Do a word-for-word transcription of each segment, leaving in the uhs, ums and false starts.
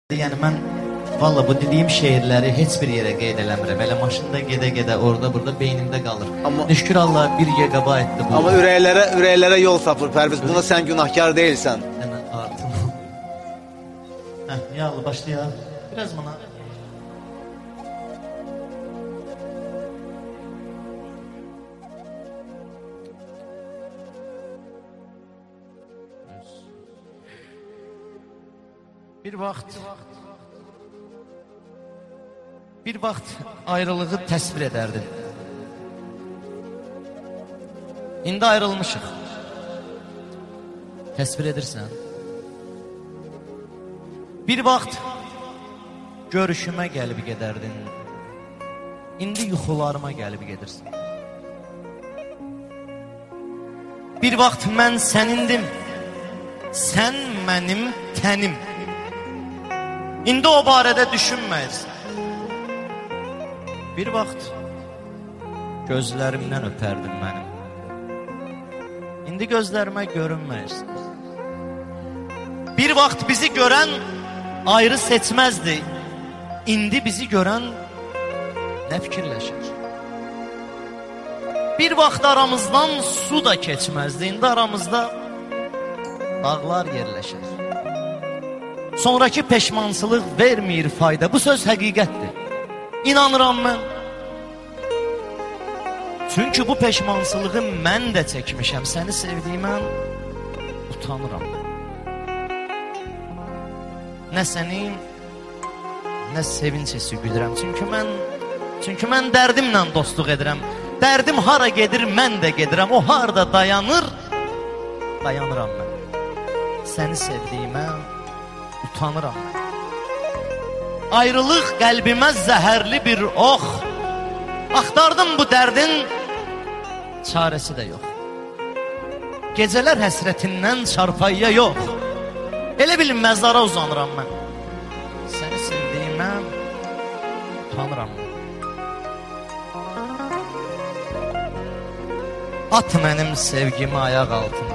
Yəni mən valla bu dediyim şeirləri heç bir yerə qeyd eləmirəm. Elə maşında gedə-gedə orada burada beynimdə qalır. Amma şükür Allah bir gigabaytdır bu. Amma ürəklərə ürəklərə yol tapır Pərviz. Buna sən günahkar deyilsən. Ənə artıq. Hə, yallah başlayaq. Biraz bana. Bir vaxt Bir vaxt ayrılığı təsvir edərdin. İndi ayrılmışıq. Təsvir edirsən. Bir vaxt görüşümə gəlib gedərdin. İndi yuxularıma gəlib gedirsən. Bir vaxt mən sənindim. Sən mənim tənim. İndi o barədə düşünməyirsən. Bir vaxt gözlərimdən öpərdin mənim. İndi gözlərimə görünməyirsən. Bir vaxt bizi görən ayrı seçməzdi. İndi bizi görən nə fikirləşir? Bir vaxt aramızdan su da keçməzdi. İndi aramızda dağlar yerləşir. Sonraki peşmansılıq vermir fayda. Bu söz həqiqətdir. İnanıram mən. Çünki bu peşmansılığı mən də çəkmişəm. Səni sevdiyimə utanıram. Nə sənin, nə sevincəsi güdürəm. Çünki mən, çünki mən dərdimlə dostluq edirəm. Dərdim hara gedir, mən də gedirəm. O harada dayanır, dayanıram mən. Səni sevdiyimə utanıram. Ayrılıq qəlbimə zəhərli bir ox. Axtardım bu dərdin çarəsi də yox. Gecələr həsrətindən çarpayıya yox. Elə bil məzara uzanıram mən. Səni sevdiyimə utanıram. At mənim sevgimi ayaq altına.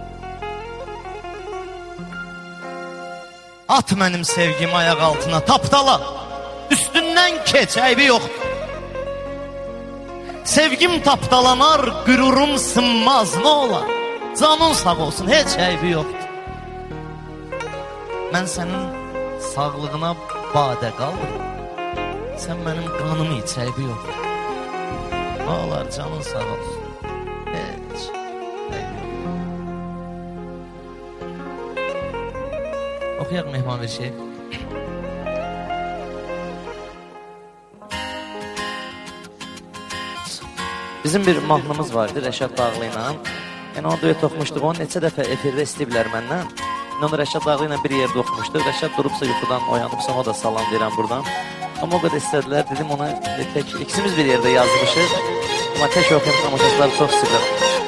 At mənim sevgimi ayaq altına, tapdala, üstündən keç, əybi yoxdur. Sevgim tapdalanar, qürurum sınmaz, nə olar? Canın sağ olsun, heç əybi yoxdur. Mən sənin sağlığına badə qalırım. Sən mənim qanımı iç, əybi yoxdur. Nə olar, canın sağ olsun, heç əybi yoxdur. Oxuyaq Mehman bir şey. Bizim bir mahnımız vardı Rəşad Dağlı ilə. Yəni onu duet oxumuşduq. Onu neçə dəfə efirdə istəyiblər məndən. Onu Rəşad Dağlı ilə bir yerdə oxumuşduq. Rəşad durubsa yuxudan oyanıbsa o da salam deyirəm buradan. Amma o qədər istədilər. Dedim ona tək ikisimiz bir yerdə yazmışıq. Amma tək oxuyum tamaşaçıları çox istəyirlər.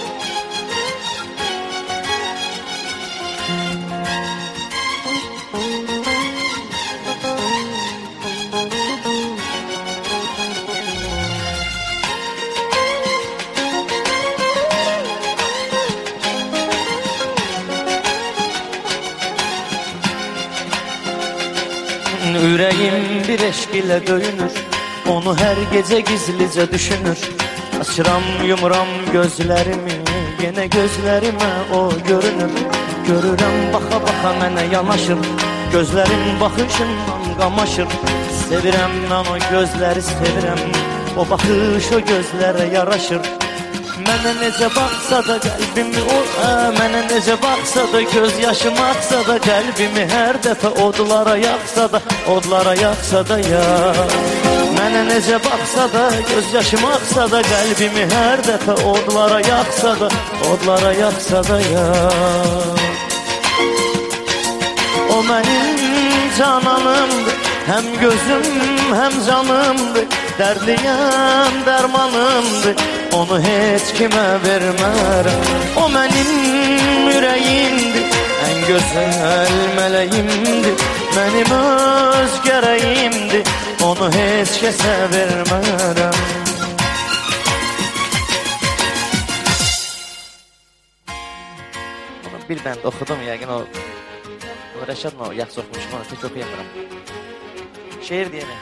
Ürəyim bir eşq ilə döyünür, onu hər gecə gizlicə düşünür. Açıram, yumuram gözlərimi, yenə gözlərimə o görünür. Görürəm, baxa-baxa mənə yanaşır, gözlərim baxışından qamaşır. Sevirəm, mən o gözləri sevirəm, o baxış o gözlərə yaraşır. Mənə necə baxsa da qəlbimi o, ə, mənə necə baxsa da göz yaşım axsa da qəlbimi hər dəfə odlara yaxsa da, odlara yaxsa da ya. Mənə necə baxsa da göz yaşım axsa da qəlbimi hər dəfə odlara yaxsa da, odlara yaxsa da ya. O mənim cananımdır, həm gözüm, həm canımdır. Dərdliyəm, dərmanımdır, onu heç kimə vermərəm. O mənim ürəyimdir, ən gözəl mələyimdir. Mənim öz gərəyimdir, onu heç kəsə vermərəm. Bunu bir bənd oxudum, yəqin o Rəşad mı yaxşı oxumuşum, onu tək oxuyamıram. Şeir deyəmək.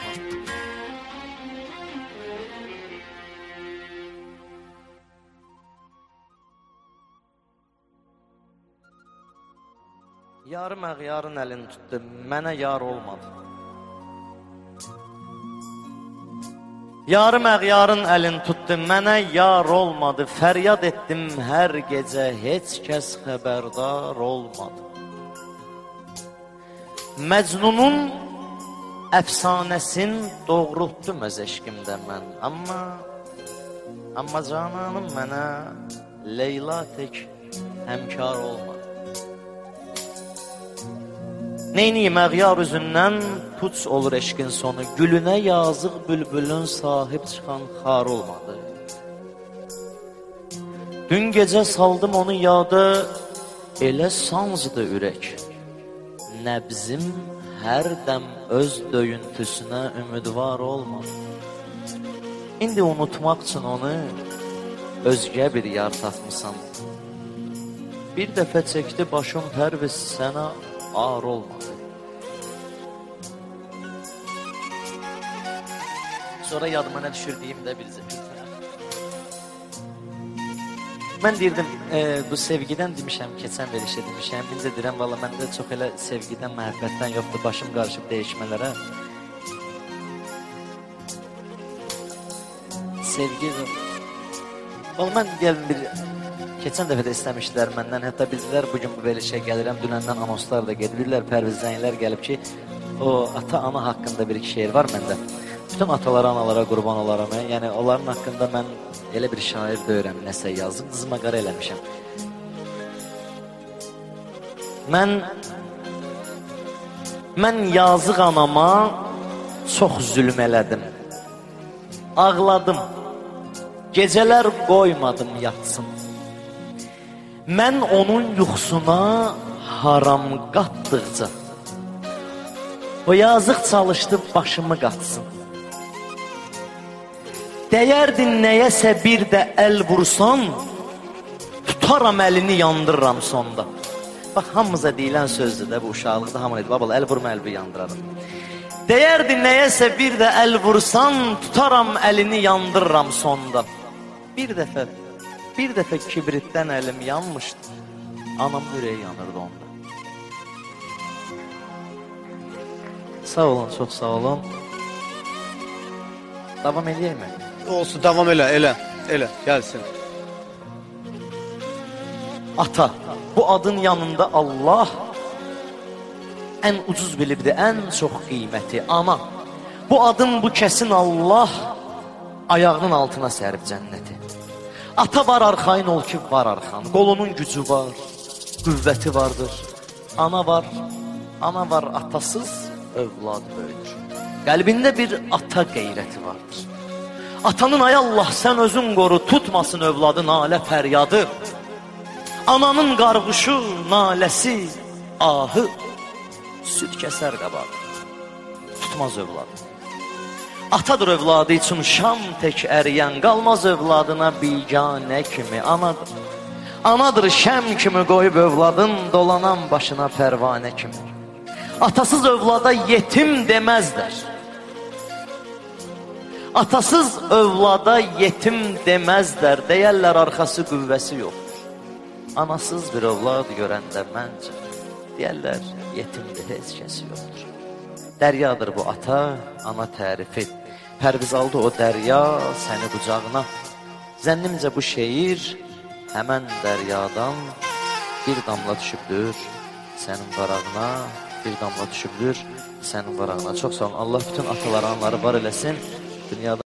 Yarım əğyarın əlini tutdu, mənə yar olmadı. Yarım əğyarın əlini tutdu, mənə yar olmadı. Fəryad etdim hər gecə, heç kəs xəbərdar olmadı. Məcnunun əfsanəsin doğrultdum öz eşqimdə mən. Amma, amma cananım mənə Leyla tək həmkar olmadı. Neyniyim əğyar üzündən puç olur eşqin sonu. Gülünə yazıq bülbülün sahib çıxan xar olmadı. Dün gecə saldım onu yada, elə sancdı ürək. Nəbzim hər dəm öz döyüntüsünə ümidvar olmadı. İndi unutmaq üçün onu özgə bir yar tapmışam. Bir dəfə çəkdi başım pərviz sənə ağır olmadı. Sonra yadıma nə düşürdüyümdə biləcəm. Mən deyirdim, e, bu sevgidən demişəm, keçən verişə demişəm. İndi deyirəm, valla məndə çox elə sevgidən, məhəbbətdən yoxdur, başım qarışıb dəyişmələrə. Sevgi, valla mən gəlin bir, keçən dəfə də istəmişdilər məndən, hətta bildilər, bugün bu verişə gəlirəm, dünəndən anonslar da gedirlər, pərvizlənlər gəlib ki, o ata-ana haqqında bir iki şeir var məndə. Bütün atalara, analara qurban olaram, yəni onların haqqında mən elə bir şair deyirəm, nəsə yazıb, dızıma qara eləmişəm. Mən, mən yazıq anama çox zülm elədim, ağladım, gecələr qoymadım yatsın. Mən onun yuxusuna haram qatdıqca, o yazıq çalışdı başımı qatsın. Dəyərdin nəyəsə bir də əl vursan, tutaram əlini yandırıram sonda. Bax, hamımıza deyilən sözdür də, bu uşaqlıqda hamın edir, babal, əl vurma, əlbi yandırarım. Dəyərdin nəyəsə bir də əl vursan, tutaram əlini yandırıram sonda. Bir dəfə, bir dəfə kibritdən əlim yanmışdı, anam ürəyi yanırdı onda. Sağ olun, çox sağ olun. Davam edeyim mi? Olsun, davam elə, elə, elə, gəlsin. Ata, bu adın yanında Allah ən ucuz bilibdir, ən çox qiyməti. Ana, bu adın bu kəsin Allah ayağının altına sərib cənnəti. Ata var arxayın ol ki, var arxan. Qolunun gücü var, qüvvəti vardır. Ana var, ana var, atasız övlad böyüdür. Qəlbində bir ata qeyrəti vardır. Atanın ay Allah sən özün qoru, tutmasın övladı nalə fəryadı. Ananın qarğışı, naləsi, ahı, süd kəsər qabağı, tutmaz övladı. Atadır övladı üçün şam tək əriyən, qalmaz övladına biganə kimi anadır. Anadır şəm kimi qoyub övladın, dolanan başına pərvanə kimi. Atasız övlada yetim deməzlər. Atasız övlada yetim deməzlər, deyərlər arxası qüvvəsi yoxdur. Anasız bir övlad görəndə məncə, deyərlər yetimdir, heç kəsi yoxdur. Dəryadır bu ata, ana tərifi, pərviz aldı o dərya səni qucağına. Zənnimcə bu şeir həmən dəryadan bir damla düşübdür sənin varağına, bir damla düşübdür sənin varağına. Çox sağ olun, Allah bütün ataları, anları var eləsin. Dünyada